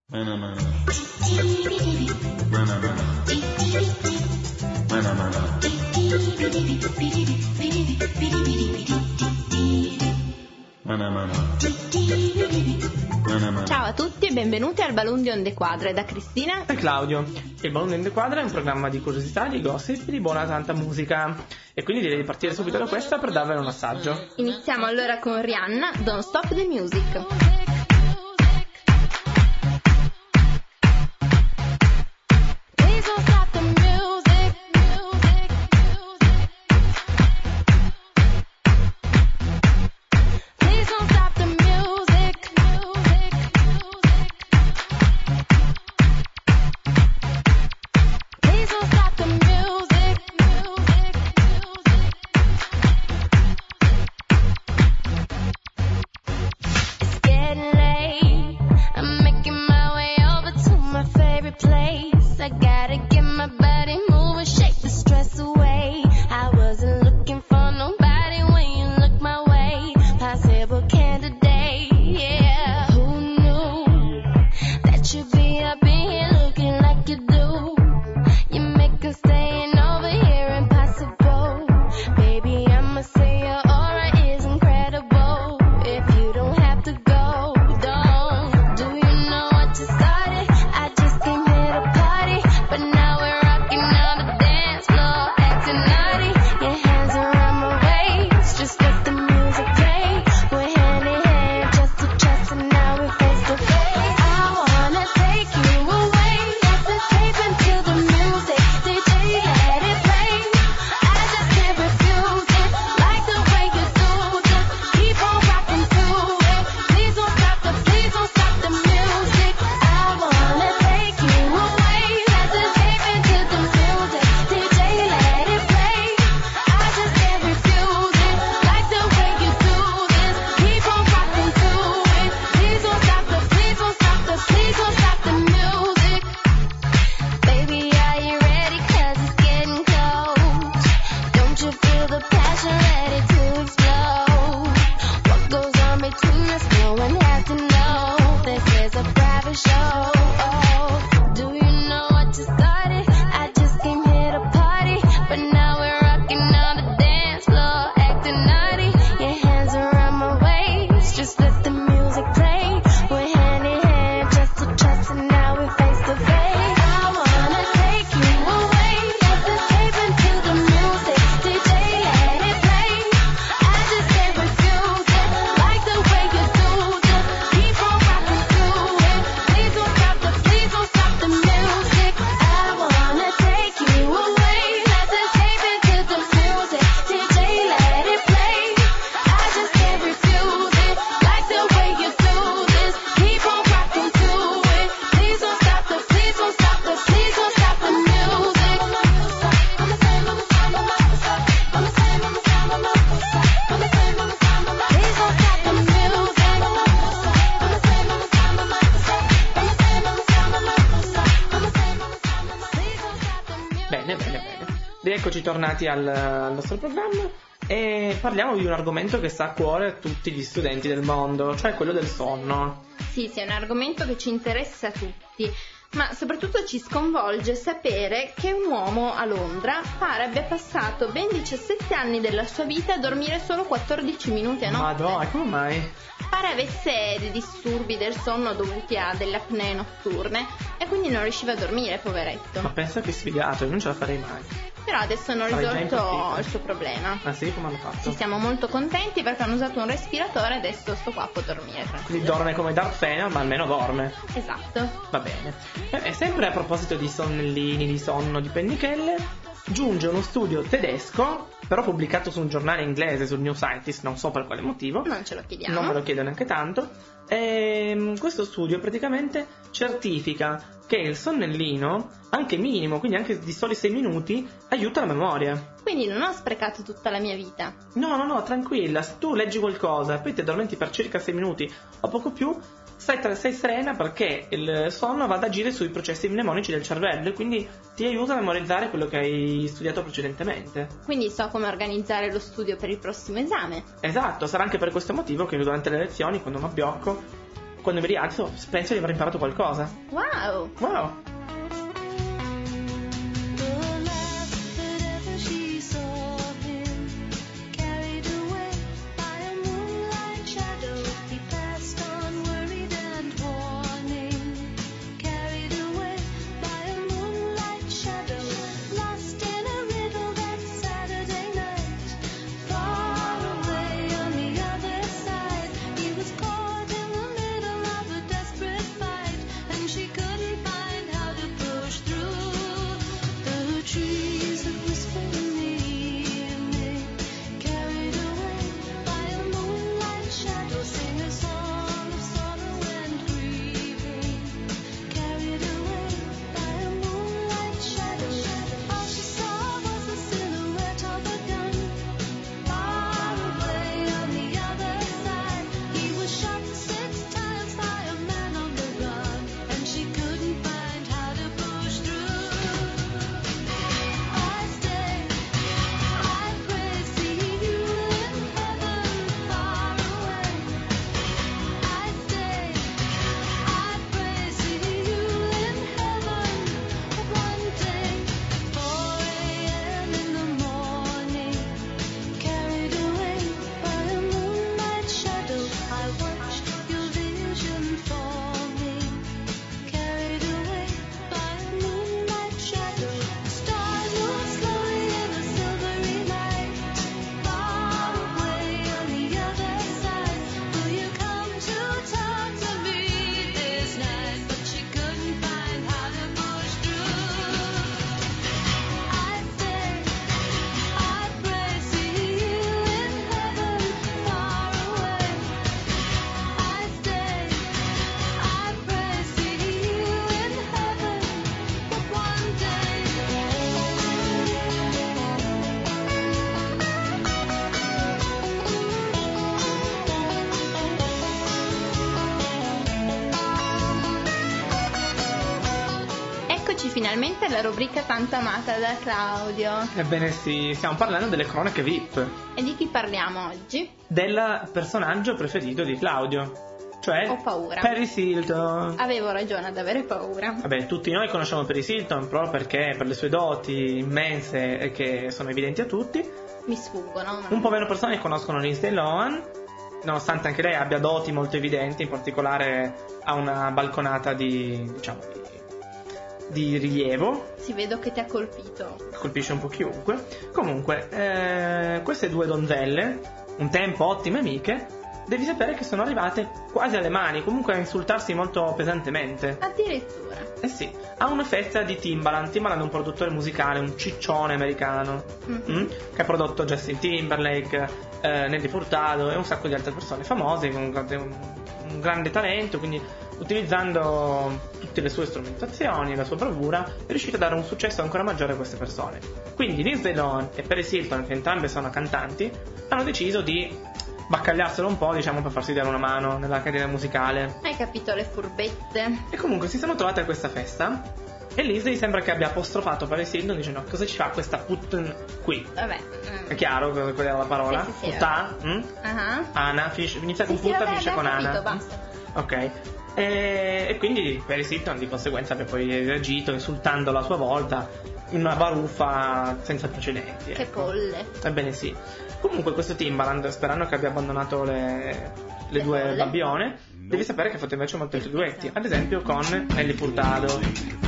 Ciao a tutti e benvenuti al Balloon di Onde Quadre da Cristina e Claudio. Il Balloon di Onde Quadre è un programma di curiosità, di gossip e di buona tanta musica. E quindi direi di partire subito da questa per darvene un assaggio. Iniziamo allora con Rihanna, Don't Stop the Music. Eccoci tornati al nostro programma e parliamo di un argomento che sta a cuore a tutti gli studenti del mondo, cioè quello del sonno. Sì, è un argomento che ci interessa a tutti, ma soprattutto ci sconvolge sapere che un uomo a Londra pare abbia passato ben 17 anni della sua vita a dormire solo 14 minuti a notte. Madonna, come mai? Pare avesse dei disturbi del sonno dovuti a delle apnee notturne e quindi non riusciva a dormire, poveretto. Ma pensa che sfigato, io non ce la farei mai. Però adesso hanno risolto il suo problema. Ah sì, come hanno fatto? Sì, siamo molto contenti perché hanno usato un respiratore e adesso sto qua può dormire tranquillo. Quindi dorme come Darth Vader, ma almeno dorme. Esatto. Va bene. E sempre a proposito di sonnellini, di sonno, di pennichelle, giunge uno studio tedesco, però pubblicato su un giornale inglese, sul New Scientist, non so per quale motivo. Non ce lo chiediamo. Non me lo chiedo neanche tanto. E questo studio praticamente certifica che il sonnellino, anche minimo, quindi anche di soli 6 minuti, aiuta la memoria. Quindi non ho sprecato tutta la mia vita. No, tranquilla. Se tu leggi qualcosa e poi ti addormenti per circa 6 minuti o poco più, sei serena perché il sonno va ad agire sui processi mnemonici del cervello e quindi ti aiuta a memorizzare quello che hai studiato precedentemente. Quindi so come organizzare lo studio per il prossimo esame. Esatto, sarà anche per questo motivo che durante le lezioni, quando mi abbiocco, quando mi rialzo penso di aver imparato qualcosa. Wow! Finalmente la rubrica tanto amata da Claudio. Ebbene sì, stiamo parlando delle cronache VIP. E di chi parliamo oggi? Del personaggio preferito di Claudio, cioè ho paura. Paris Hilton. Avevo ragione ad avere paura. Vabbè, tutti noi conosciamo Paris Hilton proprio perché per le sue doti immense e che sono evidenti a tutti. Mi sfuggono. Un po' meno persone conoscono Lindsay Lohan, nonostante anche lei abbia doti molto evidenti, in particolare ha una balconata di rilievo. Sì, vedo che ti ha colpito. Colpisce un po' chiunque. Comunque, queste due donzelle, un tempo ottime amiche, devi sapere che sono arrivate quasi alle mani, comunque a insultarsi molto pesantemente. Addirittura. Eh sì, a una festa di Timbaland. Timbaland è un produttore musicale, un ciccione americano, che ha prodotto Justin Timberlake, Nelly Furtado e un sacco di altre persone famose, con un grande talento, quindi utilizzando tutte le sue strumentazioni, la sua bravura, è riuscito a dare un successo ancora maggiore a queste persone. Quindi Lindsay Lohan e Paris Hilton, che entrambe sono cantanti, hanno deciso di baccagliarselo un po', diciamo, per farsi dare una mano nella carriera musicale. Hai capito le furbette? E comunque si sono trovate a questa festa e Lindsay sembra che abbia apostrofato Paris Hilton dicendo: cosa ci fa questa put qui? Vabbè. È chiaro qual era la parola? Sì, Putà? Ana, inizia con putta, finisce con capito, Ana. Basta. Ok. E quindi Paris Hilton di conseguenza abbia poi reagito insultando a sua volta in una baruffa senza precedenti. Che ecco. polle. Ebbene sì. Comunque questo Timbaland, sperando che abbia abbandonato le due polle. babbione, devi sapere che ha fatto invece molti altri duetti, ad esempio con Nelly Furtado.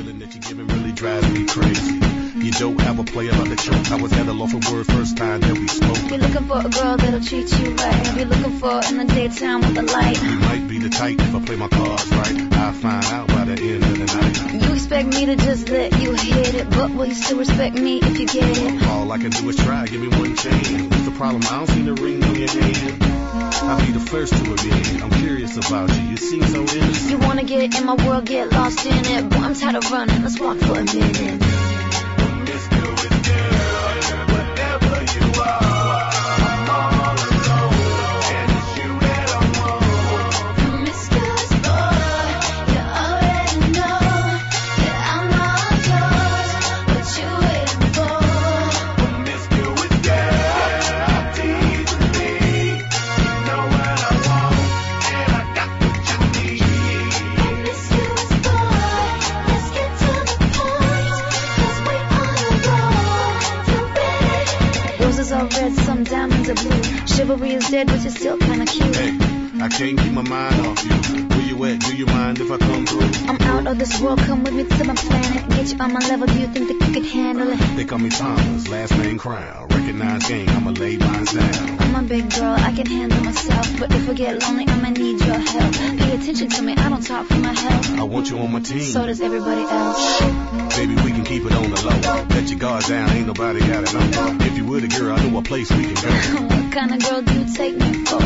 You don't have a player like a choke. I was at a loss for word first time that we spoke. Be looking for a girl that'll treat you right. Be looking for in the daytime with the light. You might be the type if I play my cards right. I'll find out by the end of the night. You expect me to just let you hit it, but will you still respect me if you get it? All I can do is try, give me one chance. What's the problem? I don't see the ring on your hand. I'll be the first to admit I'm curious about you. You seem so innocent. You wanna get in my world, get lost in it. Boy, I'm tired of running. Let's walk for a minute. skies are blue. Chivalry is dead, but you're still kinda cute. Hey, I can't keep my mind off you. Where you at? Do you mind if I come through? I'm out of this world, come with me to my planet. Get you on my level, do you think that you could handle it? They call me Thomas, last name Crown. Recognize game, I'ma lay mines down. I'm a big girl, I can handle myself. But if I get lonely, I'ma need your help. Pay attention to me, I don't talk for my health. I want you on my team. So does everybody else. Baby, we can keep it on the low. Let your guard down, ain't nobody got it on. If you were the girl, I know a place we can go. What kind of girl do you take me for?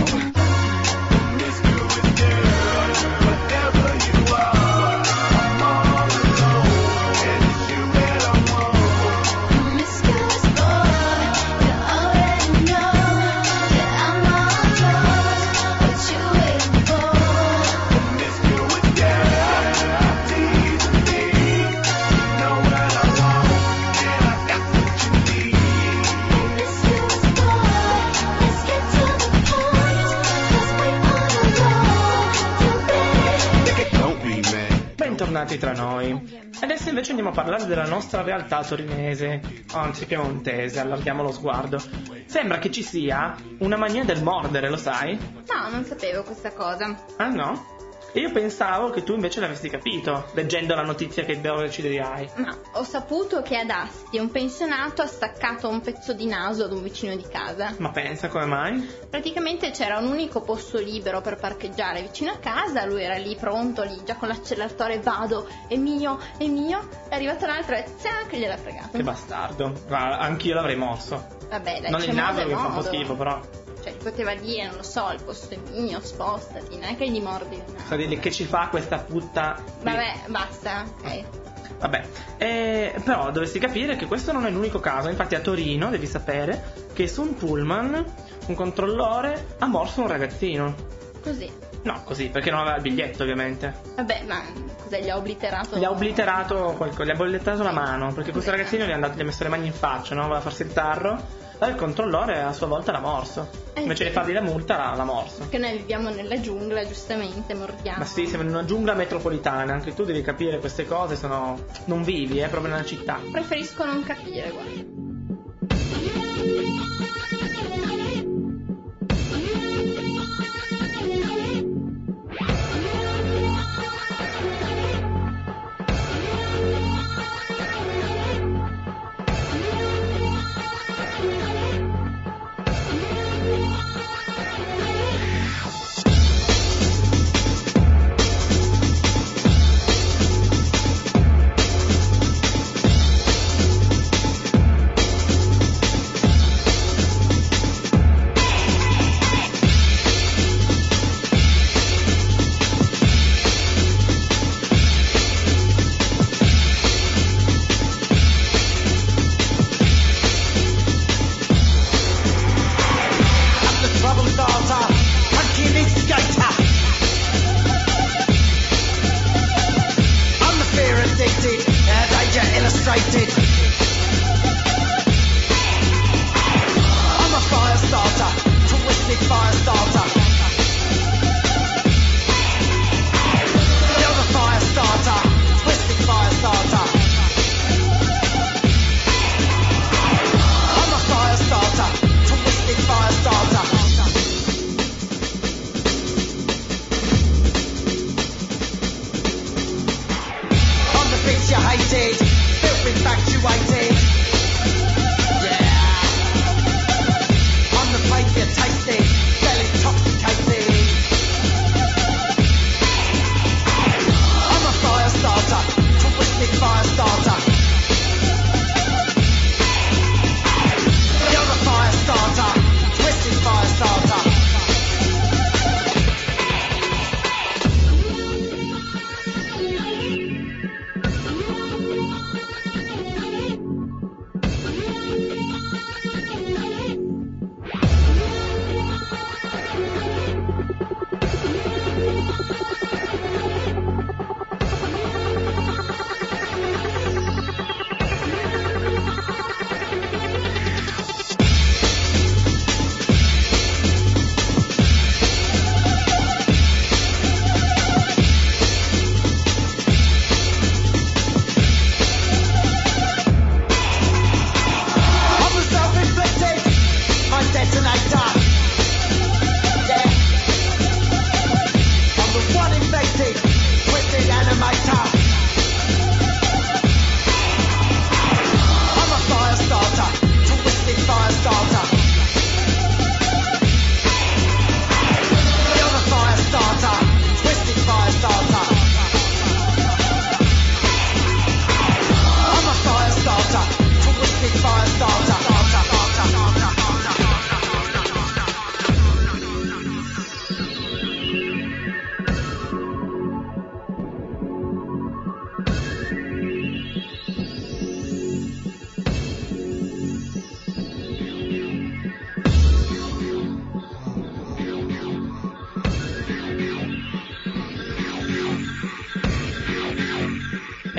Bentornati tra noi. Adesso invece andiamo a parlare della nostra realtà torinese, anzi piemontese, allarghiamo lo sguardo. Sembra che ci sia una mania del mordere, lo sai? No, non sapevo questa cosa. Ah no? E io pensavo che tu invece l'avessi capito, leggendo la notizia che ora ci dirai. Ma ho saputo che ad Asti un pensionato ha staccato un pezzo di naso ad un vicino di casa. Ma pensa, come mai? Praticamente c'era un unico posto libero per parcheggiare vicino a casa, lui era lì pronto, lì già con l'acceleratore, vado, è mio, è arrivato un altro e zac, gliel'ha fregato. Che bastardo, anch'io l'avrei morso. Vabbè, dai, non c'è il naso modo e che fa un po' modo. schifo, però. Cioè, poteva dire, non lo so, il posto è mio, spostati, non è che gli mordi il naso. Sa dirgli che ci fa questa putta. Vabbè, basta, ok. Vabbè, però dovresti capire che questo non è l'unico caso. Infatti a Torino devi sapere che su un pullman un controllore ha morso un ragazzino. Così. No, così, perché non aveva il biglietto ovviamente. Vabbè, ma cos'è, gli ha obliterato? Gli ha obliterato la mano, perché questo ragazzino gli ha messo le mani in faccia, no? Voleva farsi il tarro. E il controllore a sua volta l'ha morso. Invece sì. di fargli la multa l'ha morso. Che noi viviamo nella giungla, giustamente, mordiamo. Ma sì, siamo in una giungla metropolitana, anche tu devi capire queste cose, non vivi, proprio nella città. Preferisco non capire, guarda.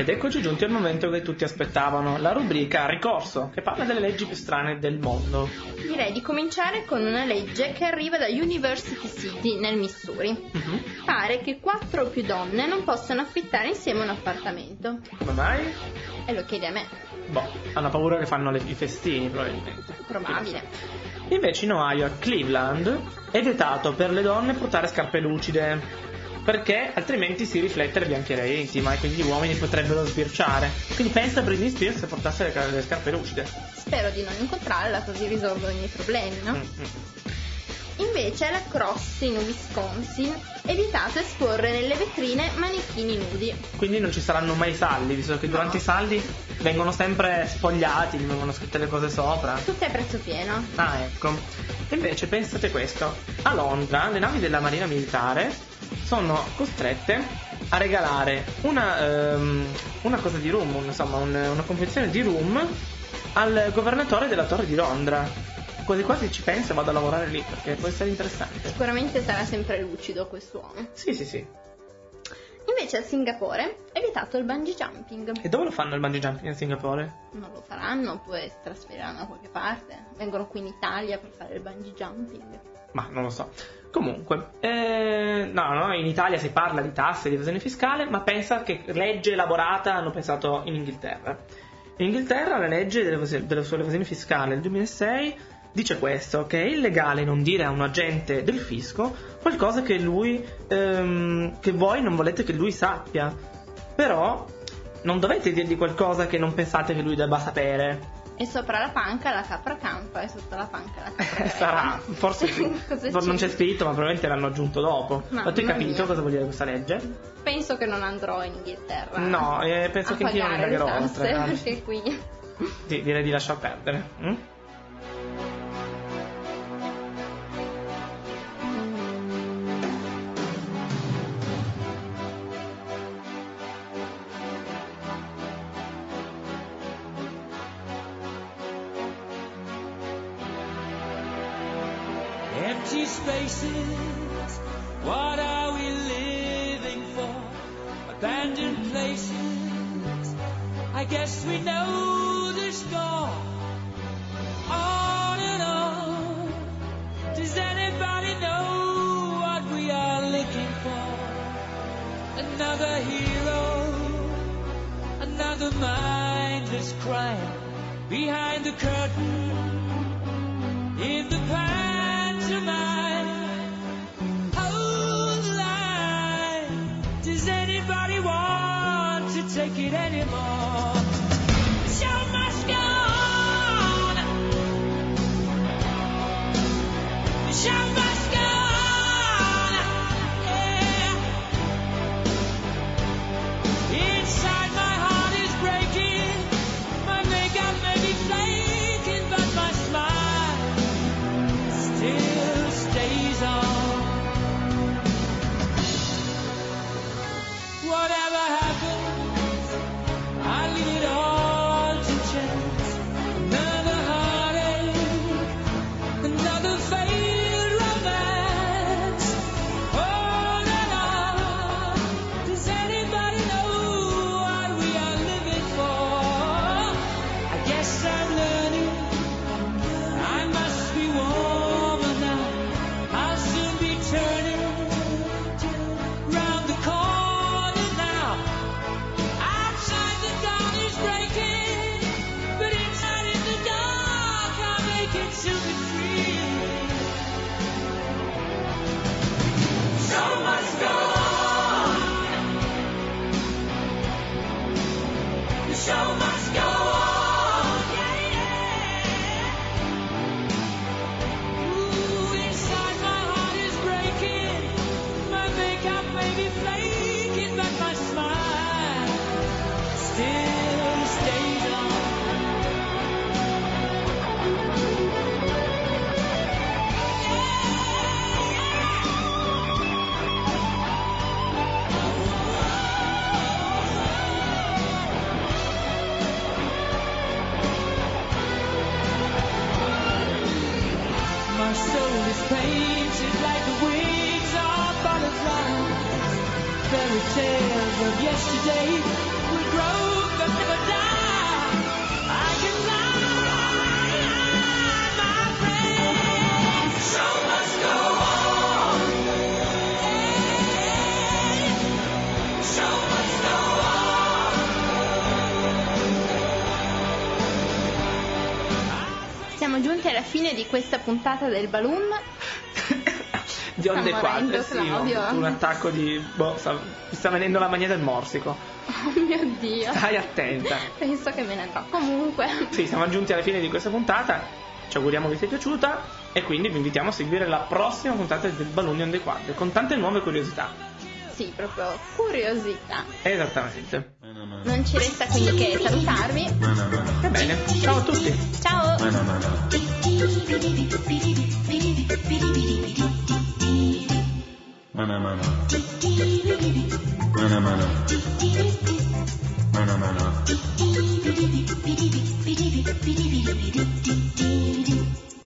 Ed eccoci giunti al momento che tutti aspettavano, la rubrica Ricorso, che parla delle leggi più strane del mondo. Direi di cominciare con una legge che arriva da University City, nel Missouri. Pare che 4 o più donne non possano affittare insieme un appartamento. Come mai? E lo chiede a me. Boh, hanno paura che fanno i festini, probabilmente. Probabile. Invece in Ohio, a Cleveland, è vietato per le donne portare scarpe lucide, perché altrimenti si riflette la biancheria intima e quindi gli uomini potrebbero sbirciare. Quindi pensa a Britney Spears se portasse le scarpe lucide. Spero di non incontrarla, così risolvo i miei problemi, no? Invece alla Cross in Wisconsin è vietato esporre nelle vetrine manichini nudi. Quindi non ci saranno mai saldi, visto che durante i saldi vengono sempre spogliati, gli vengono scritte le cose sopra. Tutte a prezzo pieno. Ah, ecco. Invece pensate questo, a Londra le navi della Marina Militare sono costrette a regalare una cosa di rum, insomma una confezione di rum al governatore della Torre di Londra. Quasi quasi ci penso e vado a lavorare lì, perché può essere interessante. Sicuramente sarà sempre lucido quest'uomo. Sì. Invece a Singapore è vietato il bungee jumping. E dove lo fanno il bungee jumping a Singapore? Non lo faranno, poi si trasferiranno da qualche parte. Vengono qui in Italia per fare il bungee jumping. Ma non lo so. Comunque, no, in Italia si parla di tasse e di evasione fiscale, ma pensa che legge elaborata hanno pensato in Inghilterra. In Inghilterra la legge sull'evasione fiscale del 2006 dice questo, che è illegale non dire a un agente del fisco qualcosa che lui che voi non volete che lui sappia. Però non dovete dirgli qualcosa che non pensate che lui debba sapere. E sopra la panca la capra campa e sotto la panca la capra sarà, forse non c'è scritto, ma probabilmente l'hanno aggiunto dopo. Ma tu hai capito cosa vuol dire questa legge? Penso che non andrò in Inghilterra. No, penso che anch'io non indagherò oltre. Perché qui direi di lasciar perdere. Empty spaces, what are we living for? Abandoned places, I guess we know the score. On and on, does anybody know what we are looking for? Another hero, another mindless crime, behind the curtain, in the past. Hold the line. Does anybody want to take it anymore? The show must go on. The show must go on. Yeah. Inside my heart is breaking. My makeup may be flaking, but my smile still stays on. Whatever happens, I leave it all to chance. Another heartache, another failed romance. On and on. Does anybody know what we are living for? I guess I'm learning. I must be warmer now. I'll soon be turning round the corner now. Outside the dawn is breaking, but inside in the dark I'll make it to be free. Show must go on. The show must go on. Yeah, yeah. Ooh, inside my heart is breaking. My makeup may be flaking, but my smile still stays on. My soul is painted like the wings of butterflies. Fairy tales of yesterday will grow fine di questa puntata del Balloon. Di onde Sta quadre, morendo, sì, Claudio. un attacco di... mi sta venendo la mania del morsico. Oh mio Dio. Stai attenta. Penso che me ne andrò. Comunque. Sì, siamo giunti alla fine di questa puntata. Ci auguriamo vi sia piaciuta e quindi vi invitiamo a seguire la prossima puntata del Balloon di Onde Quadre con tante nuove curiosità. Sì, proprio curiosità. Esattamente. Non ci resta quindi che salutarvi. Va bene, ciao a tutti. Ciao. Mana mana.